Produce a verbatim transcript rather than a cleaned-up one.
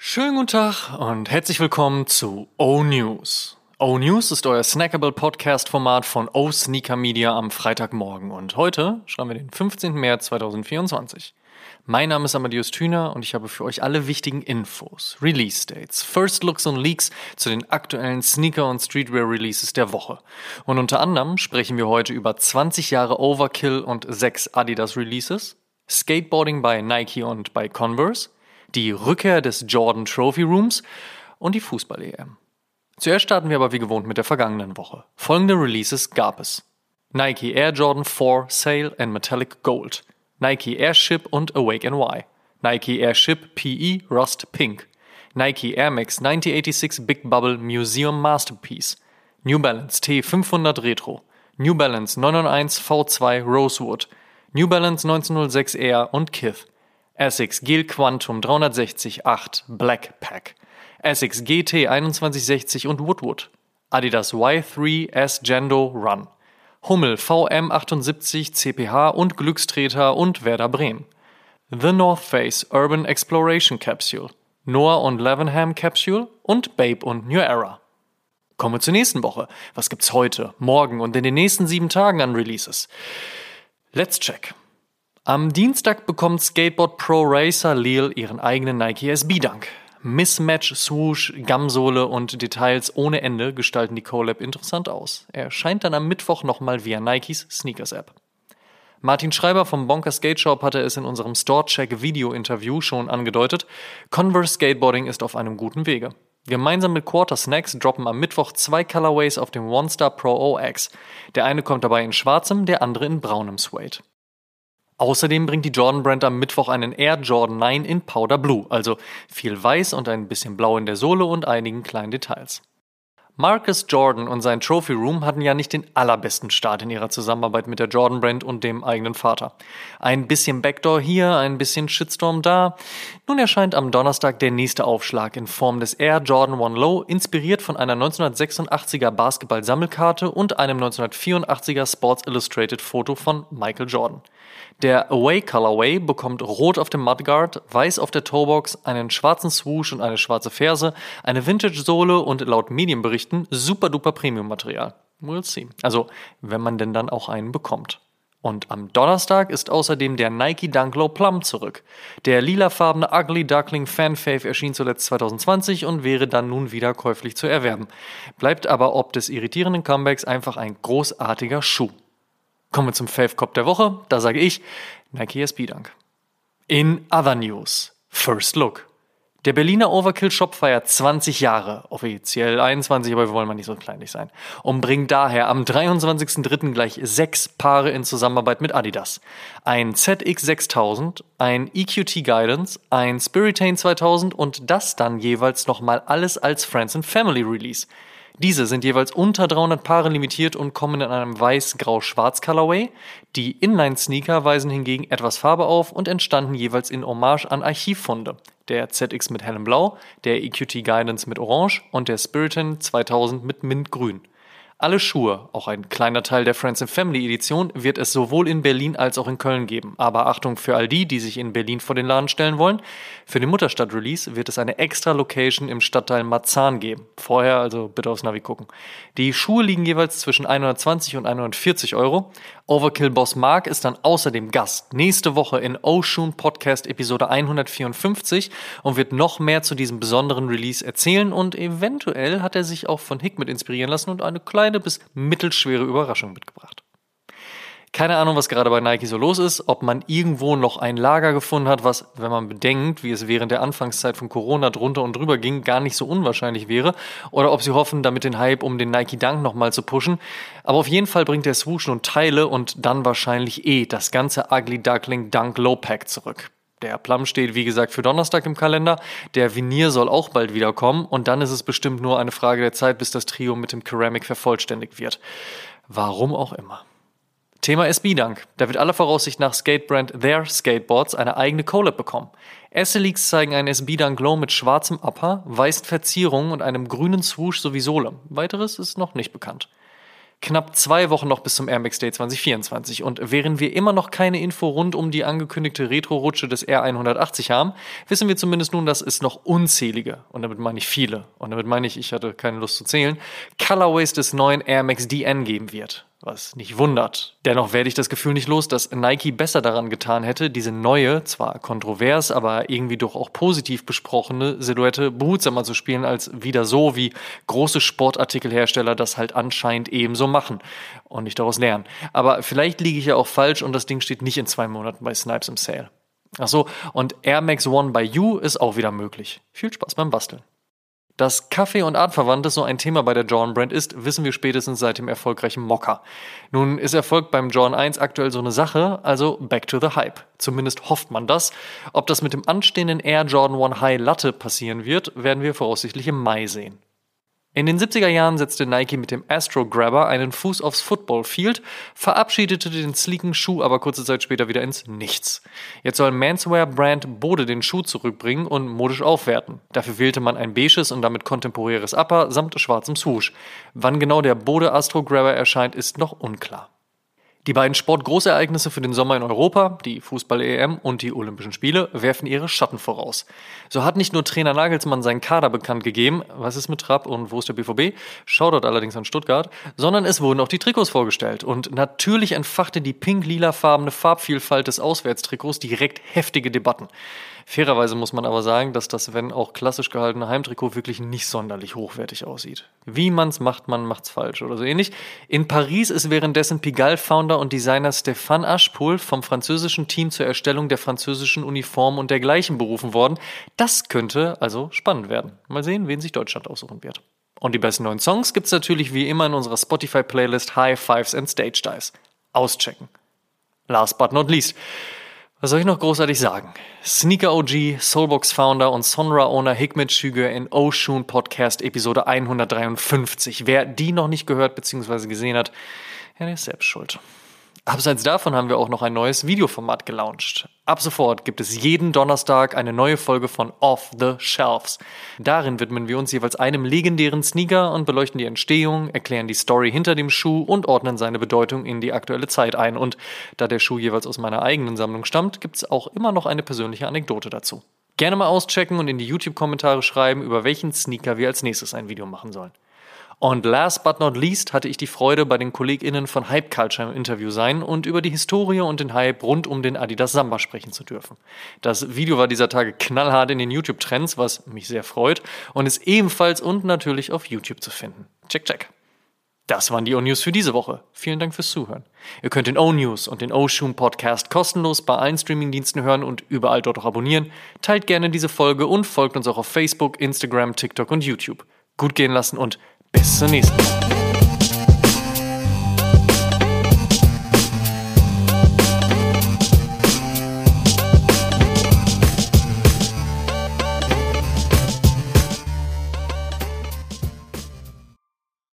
Schönen guten Tag und herzlich willkommen zu O-News. O-News ist euer Snackable-Podcast-Format von O-Sneaker Media am Freitagmorgen und heute schreiben wir den fünfzehnten März zweitausendvierundzwanzig. Mein Name ist Amadeus Thüner und ich habe für euch alle wichtigen Infos, Release-Dates, First Looks und Leaks zu den aktuellen Sneaker- und Streetwear-Releases der Woche. Und unter anderem sprechen wir heute über zwanzig Jahre Overkill und sechs Adidas-Releases, Skateboarding bei Nike und bei Converse, die Rückkehr des Jordan Trophy Rooms und die Fußball-E M. Zuerst starten wir aber wie gewohnt mit der vergangenen Woche. Folgende Releases gab es: Nike Air Jordan vier Sail and Metallic Gold, Nike Airship und Awake N Y, Nike Airship P E Rust Pink, Nike Air Max neunzehnhundertsechsundachtzig Big Bubble Museum Masterpiece, New Balance T fünfhundert Retro, New Balance neunhunderteins V zwei Rosewood, New Balance neunzehnhundertsechs Air und Kith, Asics Gel Quantum dreihundertsechzig acht Black Pack, Asics G T einundzwanzig sechzig und Woodwood, Adidas Y drei S Jendo Run, Hummel V M achtundsiebzig C P H und Glückstreter und Werder Bremen, The North Face Urban Exploration Capsule, Noah und Lavenham Capsule und Babe und New Era. Kommen wir zur nächsten Woche. Was gibt's heute, morgen und in den nächsten sieben Tagen an Releases? Let's check. Am Dienstag bekommt Skateboard Pro Racer Lil ihren eigenen Nike S B Dunk. Mismatch, Swoosh, Gumsohle und Details ohne Ende gestalten die Collab interessant aus. Er erscheint dann am Mittwoch nochmal via Nikes Sneakers App. Martin Schreiber vom Bonker Skate Shop hatte es in unserem Store-Check-Video-Interview schon angedeutet. Converse Skateboarding ist auf einem guten Wege. Gemeinsam mit Quarter Snacks droppen am Mittwoch zwei Colorways auf dem One Star Pro O X. Der eine kommt dabei in schwarzem, der andere in braunem Suede. Außerdem bringt die Jordan Brand am Mittwoch einen Air Jordan neun in Powder Blue, also viel weiß und ein bisschen blau in der Sohle und einigen kleinen Details. Marcus Jordan und sein Trophy Room hatten ja nicht den allerbesten Start in ihrer Zusammenarbeit mit der Jordan Brand und dem eigenen Vater. Ein bisschen Backdoor hier, ein bisschen Shitstorm da. Nun erscheint am Donnerstag der nächste Aufschlag in Form des Air Jordan One Low, inspiriert von einer neunzehnhundertsechsundachtziger Basketball-Sammelkarte und einem neunzehnhundertvierundachtziger Sports Illustrated Foto von Michael Jordan. Der Away Colorway bekommt rot auf dem Mudguard, weiß auf der Toebox, einen schwarzen Swoosh und eine schwarze Ferse, eine Vintage-Sohle und laut Medienberichten super duper Premium-Material. We'll see. Also, wenn man denn dann auch einen bekommt. Und am Donnerstag ist außerdem der Nike Dunk Low Plum zurück. Der lilafarbene Ugly Duckling Fan Fave erschien zuletzt zweitausendzwanzig und wäre dann nun wieder käuflich zu erwerben. Bleibt aber ob des irritierenden Comebacks einfach ein großartiger Schuh. Kommen wir zum Fave-Cop der Woche. Da sage ich Nike S B Dunk. In Other News. First Look. Der Berliner Overkill-Shop feiert zwanzig Jahre, offiziell einundzwanzig, aber wir wollen mal nicht so kleinlich sein, und bringt daher am dreiundzwanzigsten dritten gleich sechs Paare in Zusammenarbeit mit Adidas. Ein Z X sechstausend, ein E Q T Guidance, ein Spiritane zweitausend und das dann jeweils nochmal alles als Friends and Family Release. Diese sind jeweils unter dreihundert Paare limitiert und kommen in einem weiß-grau-schwarz Colorway. Die Inline-Sneaker weisen hingegen etwas Farbe auf und entstanden jeweils in Hommage an Archivfunde. Der Z X mit hellem Blau, der E Q T Guidance mit Orange und der Spiritane zweitausend mit Mintgrün. Alle Schuhe, auch ein kleiner Teil der Friends and Family Edition, wird es sowohl in Berlin als auch in Köln geben. Aber Achtung für all die, die sich in Berlin vor den Laden stellen wollen. Für den Mutterstadt-Release wird es eine extra Location im Stadtteil Marzahn geben. Vorher also bitte aufs Navi gucken. Die Schuhe liegen jeweils zwischen hundertzwanzig und hundertvierzig Euro. Overkill-Boss Mark ist dann außerdem Gast nächste Woche in Oshun Podcast Episode hundertvierundfünfzig und wird noch mehr zu diesem besonderen Release erzählen und eventuell hat er sich auch von Hikmet inspirieren lassen und eine kleine bis mittelschwere Überraschung mitgebracht. Keine Ahnung, was gerade bei Nike so los ist, ob man irgendwo noch ein Lager gefunden hat, was, wenn man bedenkt, wie es während der Anfangszeit von Corona drunter und drüber ging, gar nicht so unwahrscheinlich wäre, oder ob sie hoffen, damit den Hype um den Nike Dunk nochmal zu pushen. Aber auf jeden Fall bringt der Swoosh nun Teile und dann wahrscheinlich eh das ganze Ugly Duckling Dunk Low Pack zurück. Der Plum steht, wie gesagt, für Donnerstag im Kalender. Der Veneer soll auch bald wiederkommen. Und dann ist es bestimmt nur eine Frage der Zeit, bis das Trio mit dem Ceramic vervollständigt wird. Warum auch immer. Thema S B Dunk. Da wird aller Voraussicht nach Skatebrand Their Skateboards eine eigene Collab bekommen. Erste Leaks zeigen einen S B Dunk Low mit schwarzem Upper, weißen Verzierungen und einem grünen Swoosh sowie Sohle. Weiteres ist noch nicht bekannt. Knapp zwei Wochen noch bis zum Air Max Day zwanzig vierundzwanzig und während wir immer noch keine Info rund um die angekündigte Retro-Rutsche des R hundertachtzig haben, wissen wir zumindest nun, dass es noch unzählige, und damit meine ich viele, und damit meine ich, ich hatte keine Lust zu zählen, Colorways des neuen Air Max D N geben wird. Was nicht wundert. Dennoch werde ich das Gefühl nicht los, dass Nike besser daran getan hätte, diese neue, zwar kontrovers, aber irgendwie doch auch positiv besprochene Silhouette behutsamer zu spielen, als wieder so, wie große Sportartikelhersteller das halt anscheinend ebenso machen und nicht daraus lernen. Aber vielleicht liege ich ja auch falsch und das Ding steht nicht in zwei Monaten bei Snipes im Sale. Achso, und Air Max One by You ist auch wieder möglich. Viel Spaß beim Basteln. Dass Kaffee und Artverwandtes so ein Thema bei der Jordan-Brand ist, wissen wir spätestens seit dem erfolgreichen Mokka. Nun ist Erfolg beim Jordan eins aktuell so eine Sache, also back to the hype. Zumindest hofft man das. Ob das mit dem anstehenden Air Jordan One High Latte passieren wird, werden wir voraussichtlich im Mai sehen. In den siebziger Jahren setzte Nike mit dem Astro Grabber einen Fuß aufs Football Field, verabschiedete den sleeken Schuh aber kurze Zeit später wieder ins Nichts. Jetzt soll Menswear-Brand Bode den Schuh zurückbringen und modisch aufwerten. Dafür wählte man ein beiges und damit kontemporäres Upper samt schwarzem Swoosh. Wann genau der Bode Astro Grabber erscheint, ist noch unklar. Die beiden Sportgroßereignisse für den Sommer in Europa, die Fußball-E M und die Olympischen Spiele, werfen ihre Schatten voraus. So hat nicht nur Trainer Nagelsmann seinen Kader bekannt gegeben, was ist mit Trapp und wo ist der B V B, Shoutout allerdings an Stuttgart, sondern es wurden auch die Trikots vorgestellt. Und natürlich entfachte die pink-lilafarbene Farbvielfalt des Auswärtstrikots direkt heftige Debatten. Fairerweise muss man aber sagen, dass das, wenn auch klassisch gehaltene Heimtrikot wirklich nicht sonderlich hochwertig aussieht. Wie man's macht, man macht's falsch oder so ähnlich. In Paris ist währenddessen Pigalle-Founder und Designer Stéphane Achpoul vom französischen Team zur Erstellung der französischen Uniformen und dergleichen berufen worden. Das könnte also spannend werden. Mal sehen, wen sich Deutschland aussuchen wird. Und die besten neuen Songs gibt's natürlich wie immer in unserer Spotify-Playlist High Fives and Stage Dives. Auschecken. Last but not least. Was soll ich noch großartig sagen? Sneaker O G, Soulbox-Founder und Sonra-Owner Hikmet Schüge in Oshun Podcast Episode hundertdreiundfünfzig. Wer die noch nicht gehört bzw. gesehen hat, ja, der ist selbst schuld. Abseits davon haben wir auch noch ein neues Videoformat gelauncht. Ab sofort gibt es jeden Donnerstag eine neue Folge von Off the Shelves. Darin widmen wir uns jeweils einem legendären Sneaker und beleuchten die Entstehung, erklären die Story hinter dem Schuh und ordnen seine Bedeutung in die aktuelle Zeit ein. Und da der Schuh jeweils aus meiner eigenen Sammlung stammt, gibt es auch immer noch eine persönliche Anekdote dazu. Gerne mal auschecken und in die YouTube-Kommentare schreiben, über welchen Sneaker wir als nächstes ein Video machen sollen. Und last but not least hatte ich die Freude, bei den KollegInnen von Hype Culture im Interview sein und über die Historie und den Hype rund um den Adidas Samba sprechen zu dürfen. Das Video war dieser Tage knallhart in den YouTube-Trends, was mich sehr freut, und ist ebenfalls und natürlich auf YouTube zu finden. Check, check. Das waren die O-News für diese Woche. Vielen Dank fürs Zuhören. Ihr könnt den O-News und den Oshun Podcast kostenlos bei allen Streamingdiensten hören und überall dort auch abonnieren. Teilt gerne diese Folge und folgt uns auch auf Facebook, Instagram, TikTok und YouTube. Gut gehen lassen und bis zur nächsten Mal.